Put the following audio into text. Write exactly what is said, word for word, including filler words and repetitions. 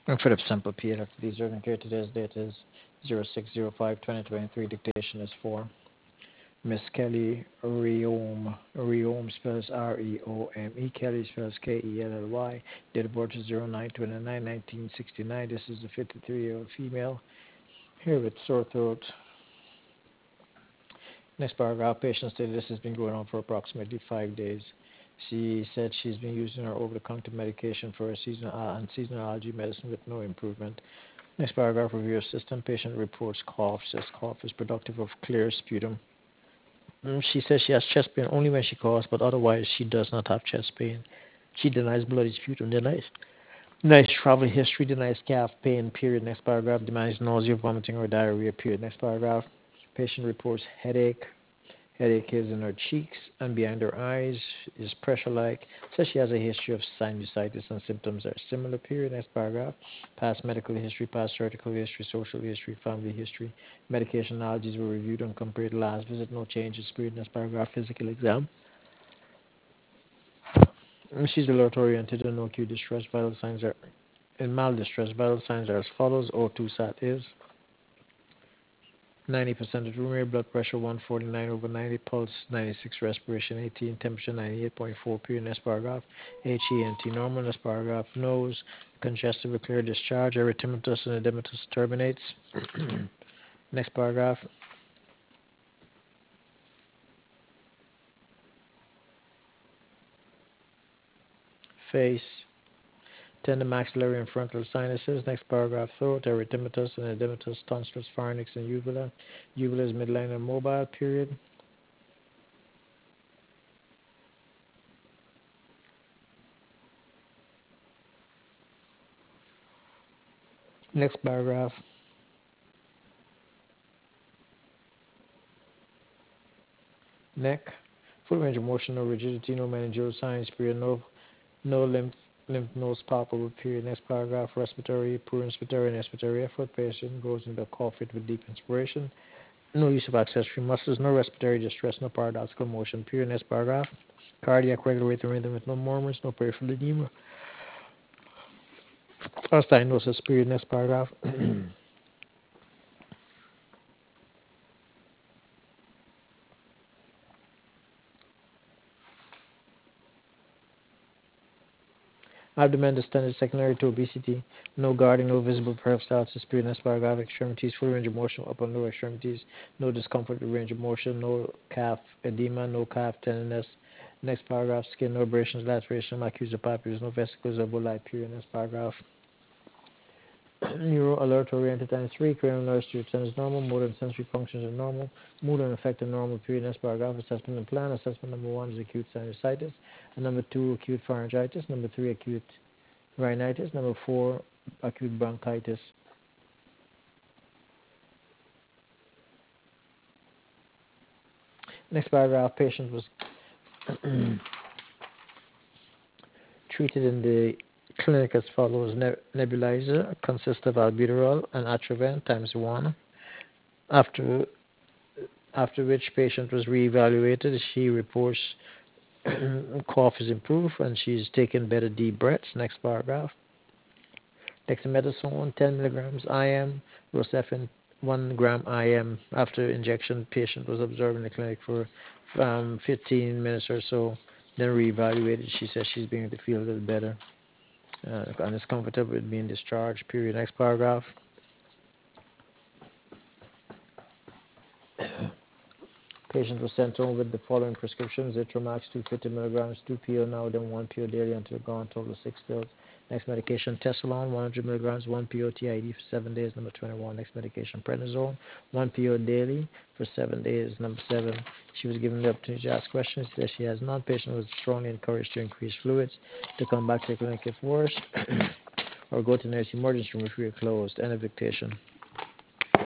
And for the sample period after these urgent care, today's date is zero six zero five twenty twenty-three. Dictation is four. Miss Kelly Reom. Reom spells R E O M E. Kelly spells K E L L Y. Date of birth is zero nine twenty-nine nineteen sixty-nine. This is a fifty-three-year-old female here with sore throat. Next paragraph, patient stated this has been going on for approximately five days. She said she's been using her over-the-counter medication for a seasonal uh, and seasonal allergy medicine with no improvement. Next paragraph, review of system. Patient reports cough. Says cough is productive of clear sputum. Mm, She says she has chest pain only when she coughs, but otherwise she does not have chest pain. She denies bloody sputum. Denies nice travel history. Denies calf pain. Period. Next paragraph. Denies nausea, vomiting, or diarrhea. Period. Next paragraph. Patient reports headache. Headache is in her cheeks and behind her eyes, is pressure-like. Says she has a history of sinusitis and symptoms are similar. Period. Next paragraph. Past medical history, past surgical history, social history, family history. Medication allergies were reviewed and compared last visit. No changes. Period. Next paragraph. Physical exam. She's alert-oriented and no acute distress. Vital signs are in mild distress. Vital signs are as follows. O two sat is ninety percent of room air, blood pressure one forty-nine over ninety, pulse ninety-six, respiration eighteen, temperature ninety-eight point four. Period. Next paragraph. H E N T normal. Next paragraph. Nose congestive with clear discharge. Erythematous and edematous terminates. Next paragraph. Face. Tender maxillary and frontal sinuses. Next paragraph. Throat. Erythematous and edematous tonsils, pharynx, and uvula. Uvula is midline and mobile. Period. Next paragraph. Neck. Full range of motion, no rigidity, no managerial signs. Period. No No lymph, lymph nodes palpable. Period. Next paragraph. Respiratory, poor inspiratory and expiratory effort. Patient goes into a cough fit with deep inspiration. No use of accessory muscles. No respiratory distress. No paradoxical motion. Period. Next paragraph. Cardiac regulator rhythm with no murmurs. No peripheral edema. First diagnosis. Period. Next paragraph. Abdomen distended secondary to obesity. No guarding, no visible peristalsis. Period. Next paragraph. Extremities, full range of motion, upper and lower extremities. No discomfort with range of motion. No calf edema. No calf tenderness. Next paragraph. Skin, no abrasions, laceration, accusa papules, no vesicles or bullae. Period. Next paragraph. Neuro alert oriented times three. Cranial nerve stimulation is normal. Motor and sensory functions are normal. Mood and affected normal. Period. Next paragraph. Assessment and plan. Assessment number one is acute sinusitis. And number two, acute pharyngitis. Number three, acute rhinitis. Number four, acute bronchitis. Next paragraph, patient was treated in the clinic as follows. Ne- nebulizer consists of albuterol and atrovent times one. After after which patient was reevaluated, she reports cough is improved and she's taken better deep breaths. Next paragraph. Dexamethasone ten milligrams I M, Rocephin one gram I M. After injection, patient was observed in the clinic for um, fifteen minutes or so, then reevaluated. She says she's beginning to feel a little better uh, and is comfortable with being discharged. Period. Next paragraph. Patient was sent home with the following prescriptions: Zitromax two hundred fifty milligrams, two P O now, then one P O daily until gone, total of six pills. Next medication, Tesalon one hundred milligrams, one P O T I D for seven days, number twenty-one. Next medication, Prednisone, one P O daily for seven days, number seven. She was given the opportunity to ask questions. She says she has not. Patient was strongly encouraged to increase fluids, to come back to the clinic if worse, or go to nurse emergency room if we are closed. End of dictation.